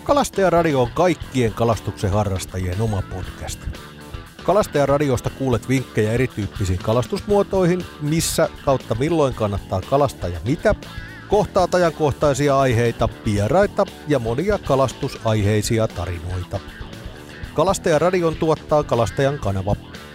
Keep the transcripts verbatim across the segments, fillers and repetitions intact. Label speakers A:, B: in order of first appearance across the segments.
A: Kalastajaradio on kaikkien kalastuksen harrastajien oma podcast. Kalastajaradiosta kuulet vinkkejä erityyppisiin kalastusmuotoihin, missä kautta milloin kannattaa kalastaa ja mitä, kohtaat ajankohtaisia aiheita, vieraita ja monia kalastusaiheisia tarinoita. Kalastajaradion tuottaa Kalastajan kanava.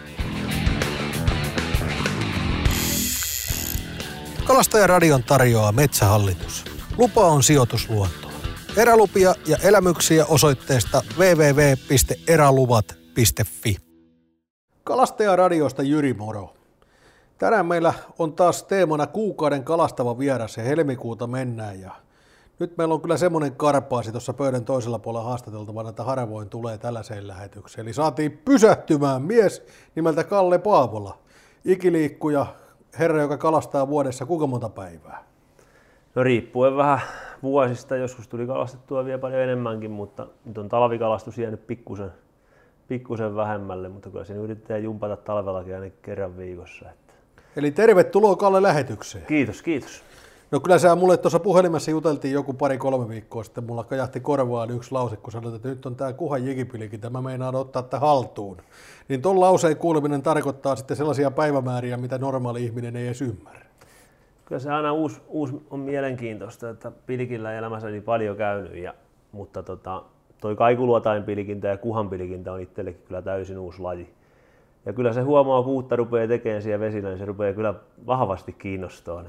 A: Kalastajaradion tarjoaa Metsähallitus. Lupa on sijoitus luontoon. Erälupia ja elämyksiä osoitteesta double-u double-u double-u piste eräluvat piste fi. Kalastajaradiosta Jyri moro. Tänään meillä on taas teemana kuukauden kalastava vieras ja helmikuuta mennään. Ja nyt meillä on kyllä semmoinen karpaasi tuossa pöydän toisella puolella haastateltavana, että harvoin tulee tällaiseen lähetykseen. Eli saatiin pysähtymään mies nimeltä Kalle Paavola. Ikiliikkuja, herra, joka kalastaa vuodessa kuinka monta päivää?
B: No riippuen vähän vuosista, joskus tuli kalastettua vielä paljon enemmänkin, mutta nyt on talvikalastus jäänyt pikkusen, pikkusen vähemmälle, mutta kyllä siinä yritetään jumpata talvellakin aina kerran viikossa. Että.
A: Eli tervetuloa Kalle lähetykseen.
B: Kiitos, kiitos.
A: No kyllä sä mulle tuossa puhelimessa juteltiin joku pari-kolme viikkoa sitten, mulla kajahti korvaan yksi lause, kun sanoit, että nyt on tää Kuhan jikipilikin, tämä meinaa ottaa tätä haltuun. Niin ton lauseen kuuleminen tarkoittaa sitten sellaisia päivämääriä, mitä normaali ihminen ei edes ymmärrä.
B: Kyllä se aina uusi, uusi on mielenkiintoista, että pilkillä elämässäni paljon käynyt, ja, mutta tota, toi kaikuluotain pilkintä ja kuhan pilkintä on itsellekin kyllä täysin uusi laji. Ja kyllä se huomaa, kun uutta rupeaa tekemään siellä vesillä, niin se rupeaa kyllä vahvasti kiinnostamaan.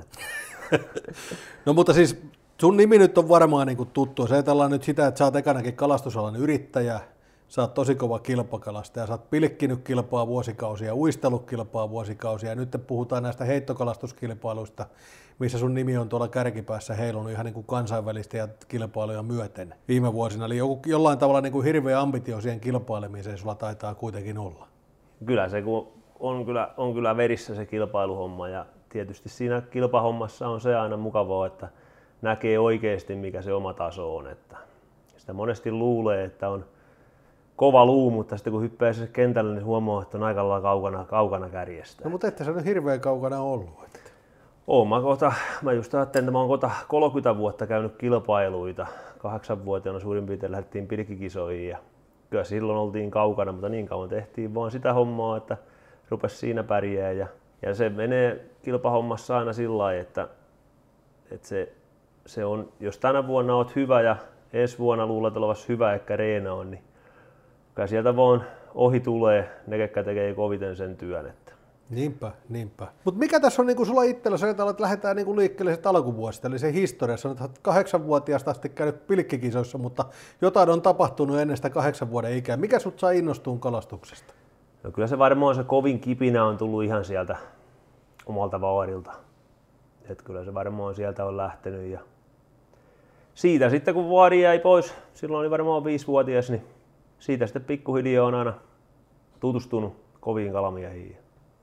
A: No mutta siis sun nimi nyt on varmaan niin kuin tuttu. Jos ajatellaan nyt sitä, että sä oot ekanakin kalastusalan yrittäjä, sä oot tosi kova kilpakalastaja, sä oot pilkkinyt kilpaa vuosikausia, uistellut kilpaa vuosikausia, ja nyt puhutaan näistä heittokalastuskilpailuista, missä sun nimi on tuolla kärkipäässä heilunut ihan niin kuin kansainvälistä ja kilpailuja myöten viime vuosina. Eli joku, jollain tavalla niin kuin hirveä ambitio siihen kilpailemiseen sulla taitaa kuitenkin olla.
B: Kyllä se on kyllä, on kyllä verissä se kilpailuhomma, ja tietysti siinä kilpahommassa on se aina mukavaa, että näkee oikeasti mikä se oma taso on. Että sitä monesti luulee, että on kova luu, mutta sitten kun hyppää se kentälle, niin huomaa, että on aika lailla kaukana, kaukana kärjestä.
A: No mutta ette sä nyt hirveän kaukana ollut. Että.
B: Oon mä kohta, mä just ajattelin, että mä oon kohta kolmekymmentä vuotta käynyt kilpailuita. Kahdeksanvuotiaana suurin piirtein lähdettiin pilkkikisoihin ja kyllä silloin oltiin kaukana, mutta niin kauan tehtiin vaan sitä hommaa, että rupesi siinä pärjää. Ja, ja se menee kilpahommassa aina sillä lailla, että, että se, se on, jos tänä vuonna oot hyvä ja ensi vuonna luulet olevasi hyvä, ehkä reena on, niin kyllä sieltä vaan ohi tulee ne, ketkä tekee koviten sen työn. Että.
A: Niinpä, niinpä. Mutta mikä tässä on niin sulla itsellä, sä että lähdetään niin liikkeelle sit alkuvuosista, eli se historiassa, että olet kahdeksanvuotiaasta asti käynyt pilkkikisoissa, mutta jotain on tapahtunut ennen sitä kahdeksan vuoden ikää. Mikä sut saa innostuun kalastuksesta?
B: No kyllä se varmaan se kovin kipinä on tullut ihan sieltä omalta vaarilta. Että kyllä se varmaan sieltä on lähtenyt. Ja siitä sitten kun vaari jäi pois, silloin oli varmaan viisivuotias, niin siitä sitten pikkuhiljaa on aina tutustunut koviin kalamiehiin.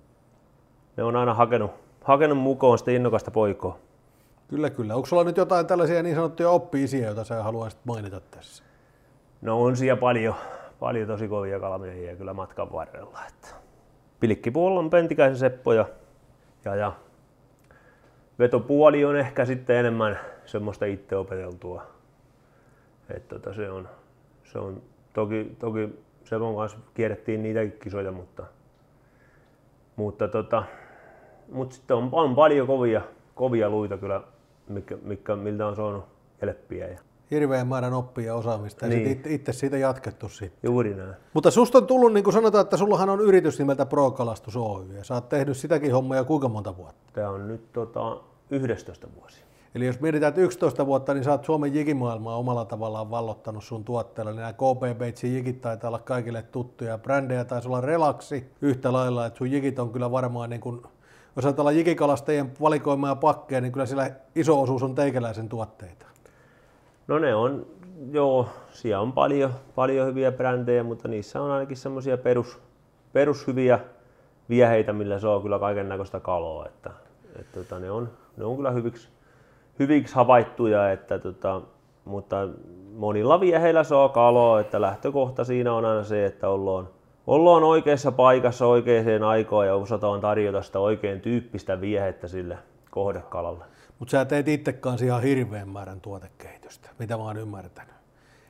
B: Ne on aina hakenut, hakenut mukaan sitä innokasta poikaa.
A: Kyllä, kyllä. Onko sulla nyt jotain tällaisia niin sanottuja oppi-isiä, joita sä haluaisit mainita tässä?
B: No on siellä paljon, paljon tosi kovia kalamiehiä kyllä matkan varrella. Että pilkkipuolella on Pentikäisen Seppo ja, ja, ja vetopuoli on ehkä sitten enemmän semmoista itse opeteltua. Että tota se on, se on toki, toki Sepon kanssa kierrettiin niitäkin kisoja, mutta Mutta, tota, mutta sitten on, on paljon kovia, kovia luita kyllä, mikä, mikä, miltä on saanut helppiä. Ja.
A: Hirveän määrän oppia ja osaamista ja niin. itse, itse siitä jatkettu sitten.
B: Juuri näin.
A: Mutta susta on tullut, niin kuin sanotaan, että sullahan on yritys nimeltä Pro Kalastus Oy ja sä oot tehnyt sitäkin hommaa kuinka monta vuotta?
B: Tämä on nyt tota, yksitoista vuosi.
A: Eli jos mietitään, että yksitoista vuotta, niin sä oot Suomen jikimaailmaa omalla tavallaan vallottanut sun tuotteella. Nämä K P-beitsin jikit taitaa olla kaikille tuttuja. Brändejä taisi olla Relaxi yhtä lailla, että sun jikit on kyllä varmaan, niin kun, jos ajatellaan jikikalastajien valikoimaa pakkeja, niin kyllä siellä iso osuus on teikäläisen tuotteita.
B: No ne on, joo, siellä on paljon, paljon hyviä brändejä, mutta niissä on ainakin semmoisia perus, perushyviä vieheitä, millä saa kyllä kaiken näköistä kaloa. Että, että, että ne, on, ne on kyllä hyviksi. hyviksi havaittuja, että, tota, mutta monilla vieheillä saa kaloa, että lähtökohta siinä on aina se, että ollaan, ollaan oikeassa paikassa oikeaan aikaan ja osataan tarjota sitä oikein tyyppistä viehettä sille kohdekalalle.
A: Mutta sä teet itse kanssa ihan hirveän määrän tuotekehitystä, mitä mä oon ymmärtänyt.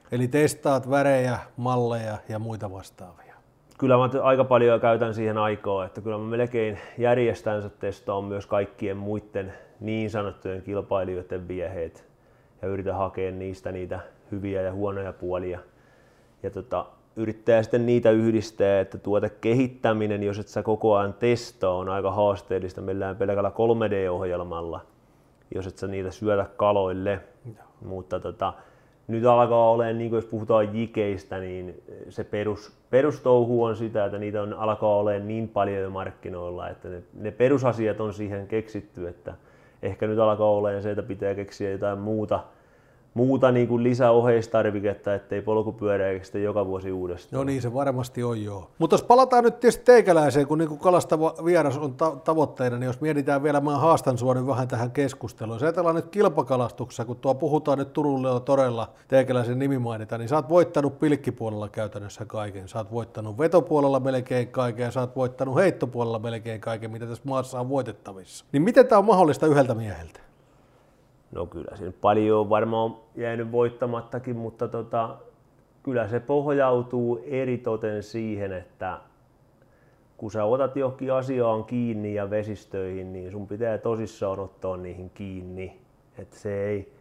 A: Eli testaat värejä, malleja ja muita vastaavia.
B: Kyllä mä aika paljon käytän siihen aikaa, että kyllä mä melkein järjestänsä testaan myös kaikkien muiden niin sanottujen kilpailijoiden vieheet ja yritän hakea niistä niitä hyviä ja huonoja puolia. Ja tota, yrittää sitten niitä yhdistää, että tuotekehittäminen, jos et sä koko ajan testaa, on aika haasteellista millään pelkällä kolme D-ohjelmalla, jos et sä niitä syötä kaloille. No. Mutta tota, nyt alkaa olemaan, niin jos puhutaan jikeistä, niin se perus, perustouhu on sitä, että niitä on, alkaa olemaan niin paljon jo markkinoilla, että ne, ne perusasiat on siihen keksitty, että ehkä nyt alkaa olemaan se, että pitää keksiä jotain muuta, muuta niin kuin lisäoheistarviketta, ettei polkupyörää keksitä joka vuosi uudestaan.
A: No niin, se varmasti on joo. Mutta jos palataan nyt tietysti teikäläiseen, kun niin kalastava vieras on ta- tavoitteena, niin jos mietitään vielä, mä haastan sua nyt vähän tähän keskusteluun. Jos ajatellaan nyt kilpakalastuksessa, kun tuo puhutaan nyt Turulla todella teikäläisen nimi mainita, niin sä oot voittanut pilkkipuolella käytännössä kaiken. Sä oot voittanut vetopuolella melkein kaiken ja sä oot voittanut heittopuolella melkein kaiken, mitä tässä maassa on voitettavissa. Niin miten tää on mahdollista yhdeltä mieheltä?
B: No kyllä siinä paljon on varmaan jäänyt voittamattakin, mutta tota, kyllä se pohjautuu eritoten siihen, että kun sä otat johonkin asiaan kiinni ja vesistöihin, niin sun pitää tosissaan ottaa niihin kiinni. Et se, ei,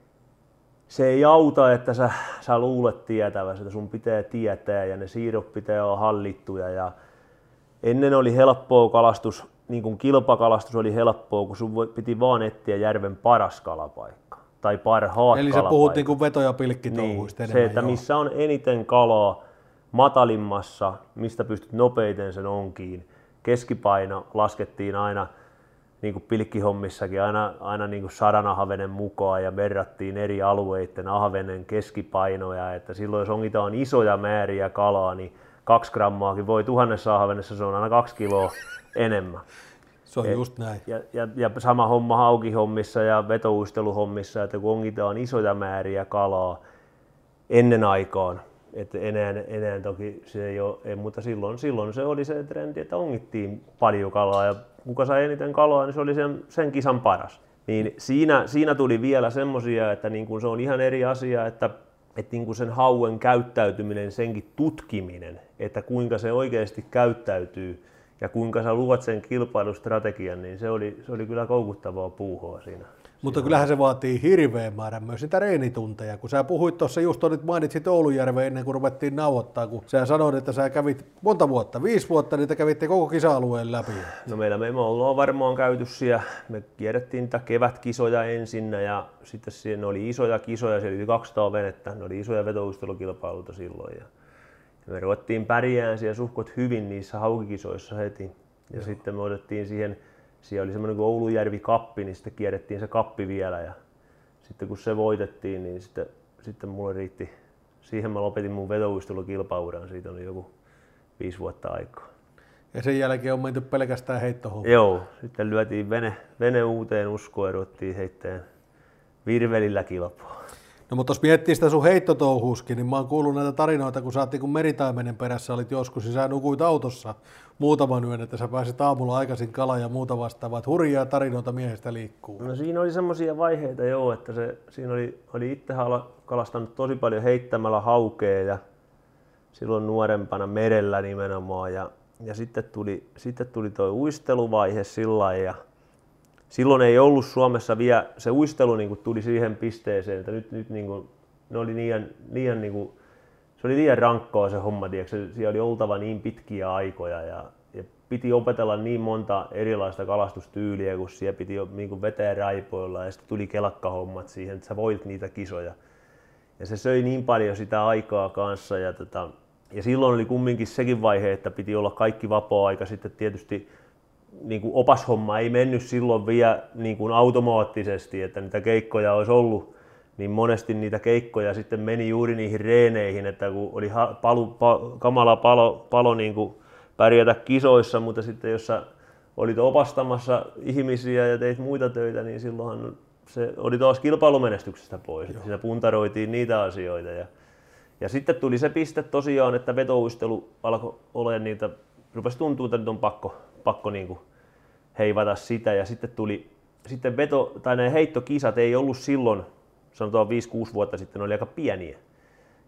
B: se ei auta, että sä, sä luulet tietäväsi, että sun pitää tietää ja ne siirrot pitää olla hallittuja. Ja ennen oli helppoa kalastus. Niin kuin kilpakalastus oli helppoa, kun sun piti vaan etsiä järven paras kalapaikka tai parhaat
A: Eli
B: kalapaikat.
A: sä puhut niin kuin veto- ja pilkkitouhuista
B: niin,
A: enemmän.
B: se, että
A: joo.
B: missä on eniten kalaa matalimmassa, mistä pystyt nopeiten sen onkiin. Keskipaino laskettiin aina, niin kuin pilkkihommissakin, aina, aina niin kuin sadan ahvenen mukaan ja verrattiin eri alueiden ahvenen keskipainoja. Että silloin jos onkitaan isoja määriä kalaa, niin kaksi grammaakin voi tuhannessa ahvenessa, se on aina kaksi kiloa enemmän.
A: Se on just näin.
B: Ja, ja, ja sama homma haukihommissa ja vetouisteluhommissa, että kun ongitaan isoja määriä kalaa ennen aikaan, että enää, enää toki se ei ole, ei, mutta silloin, silloin se oli se trendi, että ongittiin paljon kalaa ja kuka sai eniten kalaa, niin se oli sen, sen kisan paras. Niin siinä, siinä tuli vielä semmoisia, että niin kun se on ihan eri asia, että että niin kuin sen hauen käyttäytyminen, senkin tutkiminen, että kuinka se oikeasti käyttäytyy ja kuinka sä luot sen kilpailustrategian, niin se oli, se oli kyllä koukuttavaa puuhoa siinä.
A: Mutta kyllähän se vaatii hirveän määrän myös niitä reenitunteja. Kun sä puhuit tuossa just, nyt mainitsit Oulujärven ennen kuin ruvettiin nauhoittaa, kun sä sanoit, että sä kävit monta vuotta, viisi vuotta, niin te kävitte koko kisa-alueen läpi. No
B: meillä me ollaan varmaan käyty siellä, me kierrettiin niitä kevätkisoja ensin ja sitten siinä oli isoja kisoja, siellä oli kaksisataa venettä, ne oli isoja vetouistelukilpailuita silloin. Ja me ruvettiin pärjään siellä suhkot hyvin niissä haukikisoissa heti. Ja Joo. sitten me otettiin siihen, siellä oli semmoinen kuin Oulujärvi-kappi, niin sitten kierrettiin se kappi vielä. Ja sitten kun se voitettiin, niin sitten, sitten mulle riitti, siihen mä lopetin mun vetouistelukilpauran, siitä oli joku viisi vuotta aikaa.
A: Ja sen jälkeen on menty pelkästään heittohommaan?
B: Joo, sitten lyötiin vene, vene uuteen uskoon ja ruvettiin heittämään virvelillä kilpaa.
A: No mutta jos miettii sitä sun heittotouhuuskin, niin mä oon kuullut näitä tarinoita, kun sä oot niin meritaimenen perässä olit joskus, niin sä nukuit autossa muutaman yön, että sä pääsit aamulla aikaisin kala ja muuta vastaavaa. Hurjaa tarinoita miehestä liikkuu.
B: No siinä oli semmoisia vaiheita joo, että se, siinä oli, oli itse kalastanut tosi paljon heittämällä haukea ja silloin nuorempana merellä nimenomaan. Ja, ja sitten tuli, sitten tuli toi uisteluvaihe sillä ja silloin ei ollut Suomessa vielä, se uistelu niin kuin tuli siihen pisteeseen, että nyt, nyt niin kuin, ne oli liian, liian niin kuin, se oli liian rankkaa se homma, tiiäksä? Siellä oli oltava niin pitkiä aikoja ja, ja piti opetella niin monta erilaista kalastustyyliä, kun siellä piti niin kuin vetää raipoilla ja sitten tuli kelakkahommat siihen, että sä voit niitä kisoja. Ja se söi niin paljon sitä aikaa kanssa ja, tota, ja silloin oli kumminkin sekin vaihe, että piti olla kaikki vapaa-aika sitten tietysti. Niin kuin opashomma ei mennyt silloin vielä niin kuin automaattisesti, että niitä keikkoja olisi ollut, niin monesti niitä keikkoja sitten meni juuri niihin reeneihin, että kun oli palu, pa, kamala palo, palo niin kuin pärjätä kisoissa, mutta sitten jos sä olit opastamassa ihmisiä ja teit muita töitä, niin silloinhan se oli taas kilpailumenestyksestä pois. Siinä puntaroitiin niitä asioita. Ja, ja sitten tuli se piste tosiaan, että vetouistelu alkoi olemaan niitä, rupesi tuntua, että nyt on pakko. pakko niinku heivata sitä ja sitten tuli sitten veto tai nämä heittokisat ei ollut silloin, sanotaan viisi kuusi vuotta sitten, ne oli aika pieniä.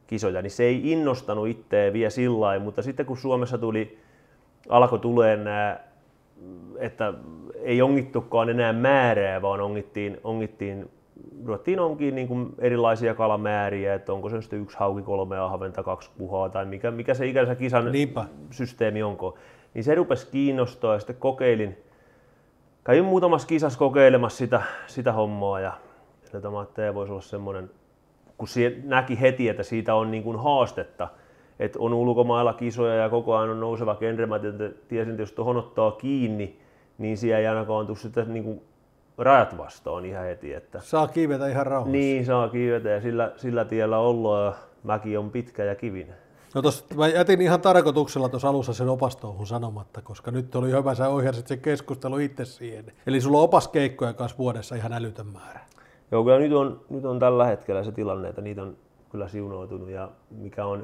B: kisoja, niin se ei innostanut itseä vielä sillä lailla, mutta sitten kun Suomessa tuli, alkoi tulee nämä, että ei ongittukaan enää määrää, vaan ongittiin, ongittiin ruvettiin onkin niin kuin erilaisia kalamääriä, että onko se sitten yksi hauki, kolme ahventa, kaksi kuhaa tai mikä, mikä se ikänsä kisan Niinpä. systeemi onko. Niin se rupesi kiinnostaa ja sitten kokeilin, kävin muutamassa kisassa kokeilemassa sitä, sitä hommaa ja tämä voisi olla semmoinen, kun näki heti, että siitä on niin kuin haastetta, että on ulkomailla kisoja ja koko ajan on nouseva genre, mä tiesin, että jos tuohon ottaa kiinni, niin siellä ei ainakaan tule sitä niin kuin rajat vastaan ihan heti. Että
A: saa kiivetä ihan rauhassa.
B: Niin, saa kiivetä ja sillä, sillä tiellä ollaan ja mäki on pitkä ja kivinen.
A: No tos, mä jätin ihan tarkoituksella tuossa alussa sen opastohun sanomatta, koska nyt oli hyvä, sä ohjasit sen keskustelu itse siihen. Eli sulla on opaskeikkoja kanssa vuodessa ihan älytön määrä.
B: Joo, kyllä nyt on, nyt on tällä hetkellä se tilanne, että niitä on kyllä siunautunut ja mikä on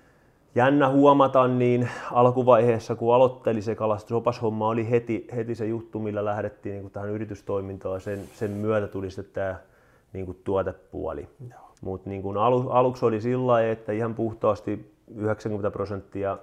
B: jännä huomata, niin alkuvaiheessa kun aloitteli se kalastusopashomma oli heti, heti se juttu, millä lähdettiin niin kuin tähän yritystoimintaan. Sen, sen myötä tuli sitten tämä niin kuin tuotepuoli. Mutta niin alu, aluksi oli sillä lailla, että ihan puhtaasti yhdeksänkymmentä prosenttia,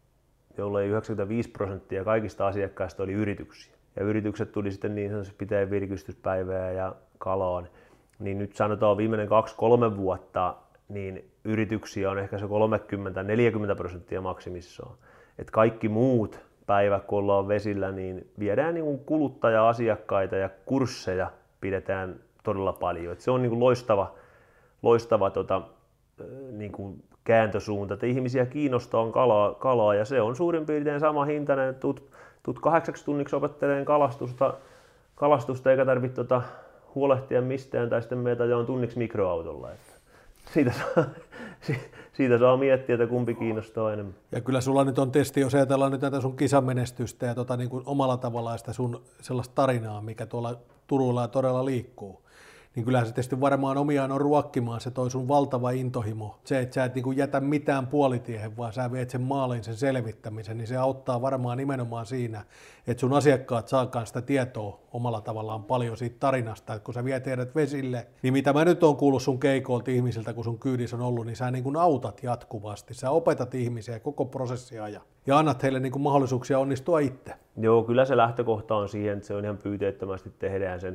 B: jollei yhdeksänkymmentäviisi prosenttia kaikista asiakkaista oli yrityksiä. Ja yritykset tuli sitten niin sanotusti pitää virkistyspäivää ja kalaan. Niin nyt sanotaan viimeinen kaksi kolme vuotta, niin yrityksiä on ehkä se kolmekymmentä neljäkymmentä prosenttia maksimissaan. Et kaikki muut päivät, kun ollaan vesillä, niin viedään niin kuin kuluttaja-asiakkaita ja kursseja pidetään todella paljon. Et se on niin kuin loistava, loistava tota, niin kuin kääntösuunta, että ihmisiä kiinnostaa kalaa, kalaa ja se on suurin piirtein sama hintainen, että tuut, tuut kahdeksaksi tunniksi opettelemaan kalastusta, kalastusta eikä tarvitse tota, huolehtia mistään tai sitten meitä ajoin tunniksi mikroautolla. Että siitä, saa, siitä saa miettiä, että kumpi kiinnostaa enemmän.
A: Ja kyllä sulla nyt on testi, jos ajatellaan nyt näitä sun kisamenestystä ja tota, niin kuin omalla tavallaan sitä sun sellaista tarinaa, mikä tuolla Turulla todella liikkuu. Niin kyllähän se tietysti varmaan omiaan on ruokkimaan se toi sun valtava intohimo. Se, että sä et niin kuin jätä mitään puolitiehen, vaan sä viet sen maaliin sen selvittämisen, niin se auttaa varmaan nimenomaan siinä, että sun asiakkaat saakaan sitä tietoa omalla tavallaan paljon siitä tarinasta. Että kun sä viet heidät vesille, niin mitä mä nyt oon kuullut sun keikoilta ihmisiltä, kun sun kyydissä on ollut, niin sä niin kuin autat jatkuvasti. Sä opetat ihmisiä koko prosessia ajan ja annat heille niin kuin mahdollisuuksia onnistua itse.
B: Joo, kyllä se lähtökohta on siihen, että se on ihan pyyteettömästi tehdään sen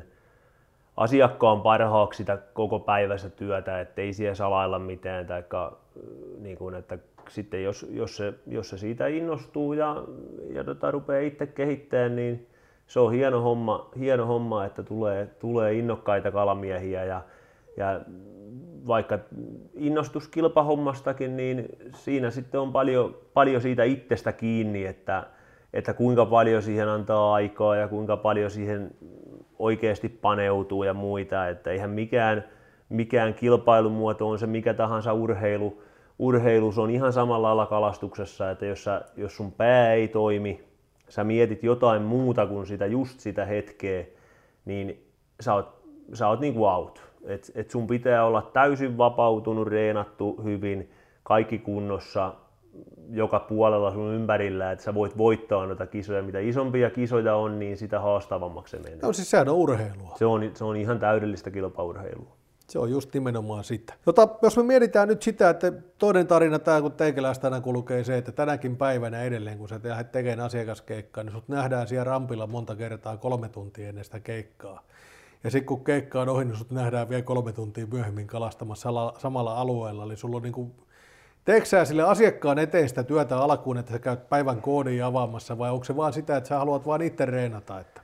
B: asiakkaan parhaaksi sitä koko päivässä työtä, ettei siellä salailla mitään, taikka, niin kuin, että sitten jos, jos, se, jos se siitä innostuu ja, ja tota, rupeaa itse kehittämään, niin se on hieno homma, hieno homma että tulee, tulee innokkaita kalamiehiä ja, ja vaikka innostus kilpahommastakin, niin siinä sitten on paljon, paljon siitä itsestä kiinni, että, että kuinka paljon siihen antaa aikaa ja kuinka paljon siihen oikeasti paneutuu ja muita, että eihän mikään, mikään kilpailumuoto on se mikä tahansa urheilu. Urheilus on ihan samalla lailla kalastuksessa, että jos, sä, jos sun pää ei toimi, sä mietit jotain muuta kuin sitä, just sitä hetkeä, niin sä oot, sä oot niin kuin out. Et, et sun pitää olla täysin vapautunut, reenattu hyvin, kaikki kunnossa, joka puolella sun ympärillä, että sä voit voittaa noita kisoja. Mitä isompia kisoja on, niin sitä haastavammaksi se menee.
A: No siis sehän on urheilua.
B: Se on, se on ihan täydellistä kilpaurheilua.
A: Se on just nimenomaan sitä. Jota, jos me mietitään nyt sitä, että toinen tarina tämä, kun teikäläistä aina kulkee se, että tänäkin päivänä edelleen, kun sä lähdet tekemään asiakaskeikkaa, niin sut nähdään siellä rampilla monta kertaa kolme tuntia ennen sitä keikkaa. Ja sitten kun keikka on ohi, niin sut nähdään vielä kolme tuntia myöhemmin kalastamassa samalla alueella. Eli sulla on niin kuin, teekö sä sille asiakkaan eteen sitä työtä alkuun, että sä käyt päivän koodin avaamassa, vai onko se vaan sitä, että sä haluat vaan itse reenata? Että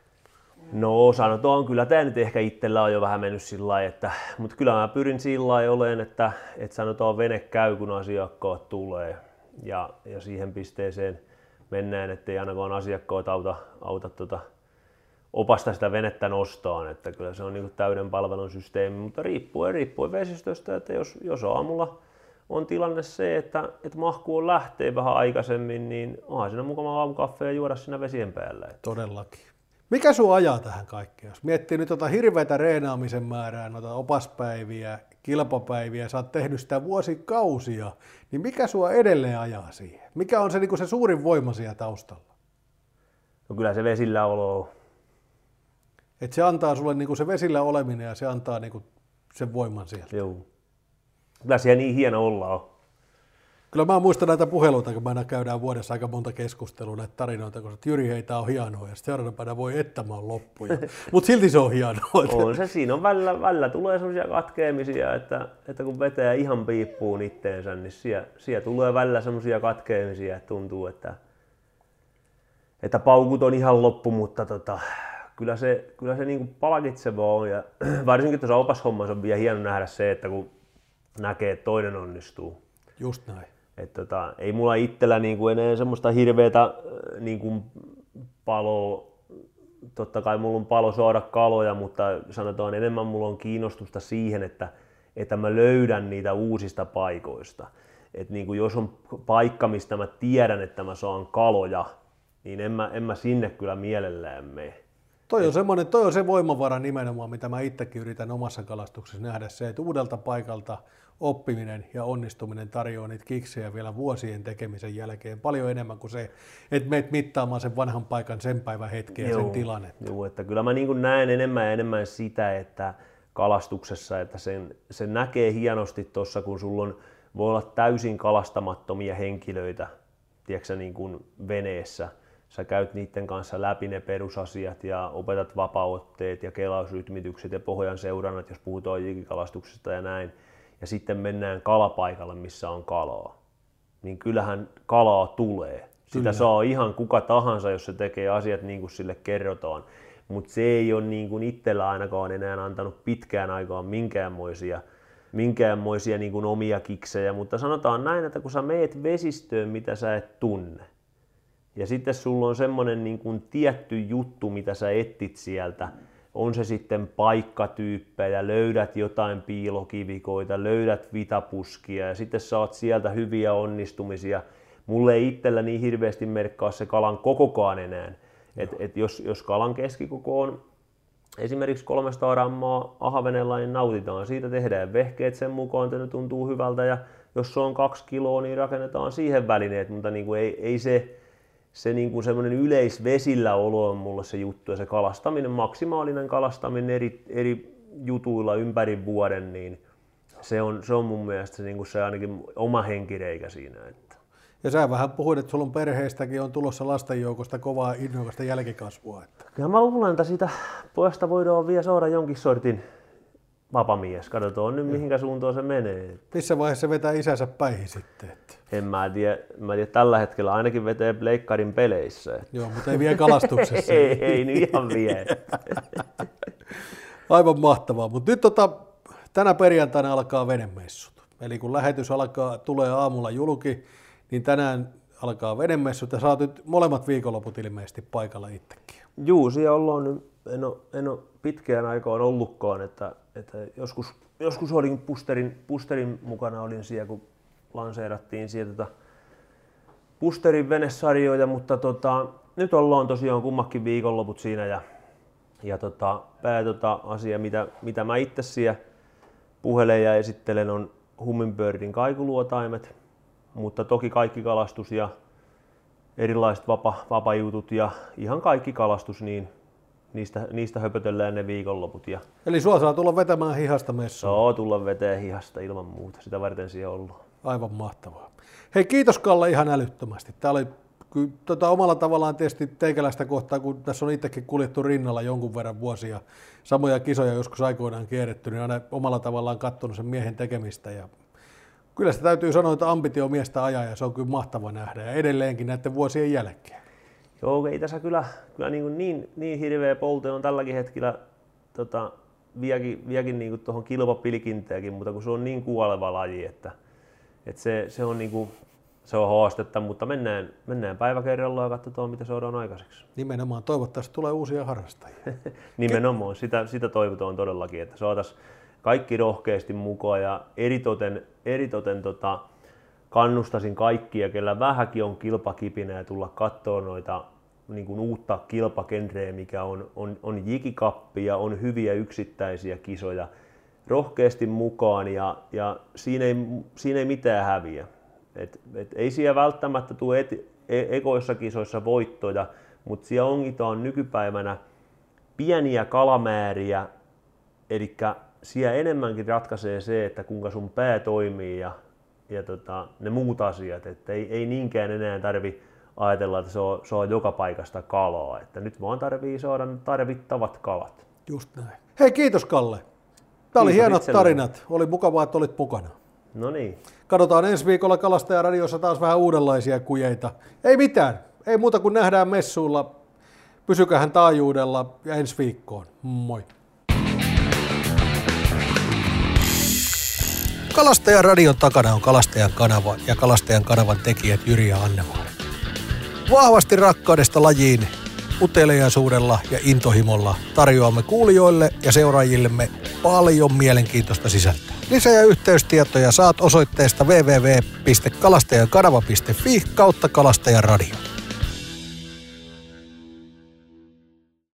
B: no sanotaan, kyllä tämä nyt ehkä itsellä on jo vähän mennyt sillä lailla, että, mutta kyllä mä pyrin sillä lailla olemaan, että, että sanotaan vene käy, kun asiakkaat tulee. Ja, ja siihen pisteeseen mennään, ettei ainakaan asiakkaat auta, auta tuota, opasta sitä venettä nostaan, että kyllä se on niin kuin täyden palvelun systeemi, mutta riippuen, riippuen vesistöstä, että jos, jos aamulla on tilanne se, että, että mahku on lähtee vähän aikaisemmin, niin onhan siinä mukava aamukaffea juoda siinä vesien päällä.
A: Todellakin. Mikä sua ajaa tähän kaikkeen? Jos miettii nyt tota hirveätä reenaamisen määrää, noita opaspäiviä, kilpapäiviä, sä oot tehnyt sitä vuosikausia, niin mikä sua edelleen ajaa siihen? Mikä on se, niin kuin se suurin voima siellä taustalla?
B: No kyllä se vesillä olo.
A: Että se antaa sulle niin kuin se vesillä oleminen ja se antaa niin kuin sen voiman sieltä.
B: Joo. Kyllä siellä niin hieno olla on.
A: Kyllä mä muistan näitä puheluita, kun me aina käydään vuodessa aika monta keskustelua näitä tarinoita, koska Jyri heitä on hienoa ja seuraavana päivänä voi että mä oon loppu. Mutta silti se on hienoa.
B: On se, siinä on välillä, välillä tulee sellaisia katkeamisia, että, että kun vetää ihan piippuun itteensä, niin siellä, siellä tulee välillä sellaisia katkeamisia, että tuntuu, että, että paukut on ihan loppu, mutta tota, kyllä se, kyllä se niinku palkitsevaa on. Ja varsinkin tuossa opashommassa on vielä hieno nähdä se, että kun näkee, että toinen onnistuu.
A: Just näin.
B: Et tota, ei mulla itsellä niinku enää semmoista hirveätä niinku paloa, totta kai mulla on palo saada kaloja, mutta sanotaan enemmän mulla on kiinnostusta siihen, että, että mä löydän niitä uusista paikoista. Et niinku jos on paikka, mistä mä tiedän, että mä saan kaloja, niin en mä, en mä sinne kyllä mielellään mene.
A: Toi on, semmoinen, toi on se voimavara nimenomaan, mitä mä itsekin yritän omassa kalastuksessa nähdä, se, että uudelta paikalta oppiminen ja onnistuminen tarjoaa niitä kiksejä vielä vuosien tekemisen jälkeen paljon enemmän kuin se, että meet mittaamaan sen vanhan paikan sen päivän hetkeä ja sen tilannetta.
B: Joo, että kyllä mä niin näen enemmän ja enemmän sitä, että kalastuksessa, että sen, sen näkee hienosti tuossa, kun sulla on, voi olla täysin kalastamattomia henkilöitä, tiedätkö, niin kuin veneessä. Sä käyt niiden kanssa läpi ne perusasiat ja opetat vapautteet ja kelausrytmitykset ja pohjan seurannat, jos puhutaan jikikalastuksesta ja näin. Ja sitten mennään kalapaikalle, missä on kalaa. Niin kyllähän kalaa tulee. Sitä Kyllä. saa ihan kuka tahansa, jos se tekee asiat niin kuin sille kerrotaan. Mutta se ei ole niin kuin itsellä ainakaan enää antanut pitkään aikaan minkäänmoisia, minkäänmoisia niin kuin omia kiksejä. Mutta sanotaan näin, että kun sä meet vesistöön, mitä sä et tunne, ja sitten sulla on semmoinen niin kuin tietty juttu, mitä sä etsit sieltä, on se sitten paikkatyyppejä, löydät jotain piilokivikoita, löydät vitapuskia ja sitten saat sieltä hyviä onnistumisia. Mulle ei itsellä niin hirveästi merkkaa se kalan kokokaan enää. Et, et jos, jos kalan keskikoko on esimerkiksi kolmesataa grammaa ahavenella, niin nautitaan siitä, tehdään vehkeet sen mukaan, että ne tuntuu hyvältä. Ja jos se on kaksi kiloa, niin rakennetaan siihen välineet, mutta niin kuin ei, ei se... Se niin kuin semmoinen yleisvesillä olo on mulle se juttu ja se kalastaminen, maksimaalinen kalastaminen eri, eri jutuilla ympäri vuoden, niin se on, se on mun mielestä se, niin kuin se ainakin oma henkireikä siinä. Että.
A: Ja sä vähän puhuit, että sulla on perheestäkin on tulossa lastenjoukosta kovaa innokasta jälkikasvua. Että.
B: Kyllä mä luulen, että siitä pojasta voidaan vielä saada jonkin sortin vapamies. Katsotaan nyt mihinkä suuntaan se menee.
A: Missä vaiheessa se vetää isänsä päihin sitten? Että.
B: En mä tiedä, mä tiedä, tällä hetkellä ainakin vetää pleikkarin peleissä. Että.
A: Joo, mutta ei vielä kalastuksessa.
B: ei, ei nyt ihan vielä.
A: Aivan mahtavaa, mutta nyt tota, tänä perjantaina alkaa venemessut. Eli kun lähetys alkaa, tulee aamulla julki, niin tänään alkaa venemessut ja saat nyt molemmat viikonloput ilmeisesti paikalla itsekin.
B: Juu, siellä ollaan nyt, en ole, en ole pitkään aikaan ollutkaan, että, että joskus, joskus olin pusterin, pusterin mukana olin siellä, kun lanseerattiin sieltä pusterin venesarjoja, mutta tota, nyt ollaan tosiaan kummakin viikonloput siinä ja, ja tota, pää tota asia, mitä, mitä mä itse siellä puhelen ja esittelen, on Hummingbirdin kaikuluotaimet, mutta toki kaikki kalastus ja erilaiset vapa, vapajutut ja ihan kaikki kalastus, niin niistä, niistä höpötellään ne viikonloput. Ja
A: eli sua saa tulla vetämään hihasta messuun?
B: Saa tulla vetää hihasta ilman muuta, sitä varten siellä ollaan.
A: Aivan mahtavaa. Hei, kiitos Kalle ihan älyttömästi. Tämä oli tota, omalla tavallaan tietysti teikäläistä kohtaa, kun tässä on itsekin kuljettu rinnalla jonkun verran vuosia, samoja kisoja joskus aikoinaan kierretty, niin aina omalla tavallaan katsonut sen miehen tekemistä. Ja kyllä sitä täytyy sanoa, että ambitio miestä ajaa ja se on kyllä mahtava nähdä ja edelleenkin näiden vuosien jälkeen.
B: Joo, ei tässä kyllä, kyllä niin, niin, niin hirveä polte on tälläkin hetkellä tota, vieläkin, vieläkin niin tuohon kilpapilkintäänkin, mutta kun se on niin kuoleva laji, että, että se, se, on niin kuin, se on haastetta, mutta mennään, mennään päivä kerrallaan ja katsotaan, mitä saadaan aikaiseksi.
A: Nimenomaan, toivottavasti tulee uusia harrastajia.
B: Nimenomaan, sitä, sitä toivotaan todellakin, että saataisiin kaikki rohkeasti mukaan ja eritoten, eritoten tota, kannustaisin kaikkia, kellä vähänkin on kilpakipinä ja tulla katsoa noita niin kuin uutta kilpagenreä, mikä on, on, on jikikappi ja on hyviä yksittäisiä kisoja. Rohkeasti mukaan ja, ja siinä, ei, siinä ei mitään häviä. Et, et ei siellä välttämättä tule et, e, ekoissa kisoissa voittoja, mutta siellä ongitaan nykypäivänä pieniä kalamääriä, eli siellä enemmänkin ratkaisee se, että kuinka sun pää toimii ja ja tota, ne muut asiat, että ei, ei niinkään enää tarvi ajatella, että se on, se on joka paikasta kalaa, että nyt vaan tarvii saada tarvittavat kalat.
A: Just näin. Hei, kiitos Kalle. Tämä oli hienot itselleen. Tarinat. Oli mukavaa, että olit mukana.
B: No niin.
A: Katsotaan ensi viikolla Kalastajaradiossa taas vähän uudenlaisia kujeita. Ei mitään. Ei muuta kuin nähdään messuilla. Pysykähän taajuudella ja ensi viikkoon. Moi. Kalastajaradion takana on Kalastajan kanava ja Kalastajan kanavan tekijät Jyri ja Anne-Maari. Vahvasti rakkaudesta lajiin, uteliaisuudella ja intohimolla tarjoamme kuulijoille ja seuraajillemme paljon mielenkiintoista sisältöä. Lisä- ja yhteystietoja saat osoitteesta double-u double-u double-u piste kalastajankanava piste fi kautta Kalastajaradio.